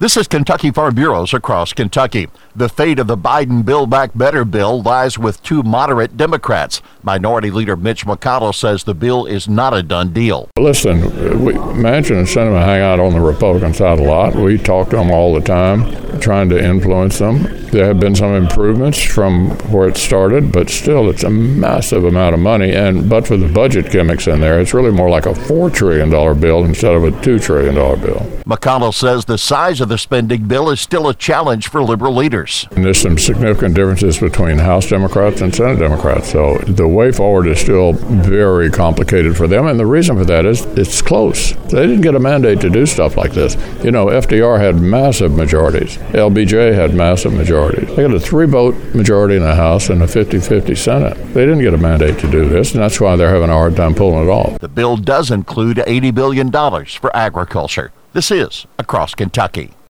This is Kentucky Farm Bureaus across Kentucky. The fate of the Biden Build Back Better bill lies with two moderate Democrats. Minority Leader Mitch McConnell says the bill is not a done deal. Listen, Manchin and Sinema hang out on the Republican side a lot. We talk to them all the time, trying to influence them. There have been some improvements from where it started, but still it's a massive amount of money. But for the budget gimmicks in there, it's really more like a $4 trillion bill instead of a $2 trillion bill. McConnell says the size of the spending bill is still a challenge for liberal leaders. And there's some significant differences between House Democrats and Senate Democrats. So the way forward is still very complicated for them. And the reason for that is it's close. They didn't get a mandate to do stuff like this. You know, FDR had massive majorities. LBJ had massive majorities. They got a 3-vote majority in the House and a 50-50 Senate. They didn't get a mandate to do this, and that's why they're having a hard time pulling it off. The bill does include $80 billion for agriculture. This is Across Kentucky.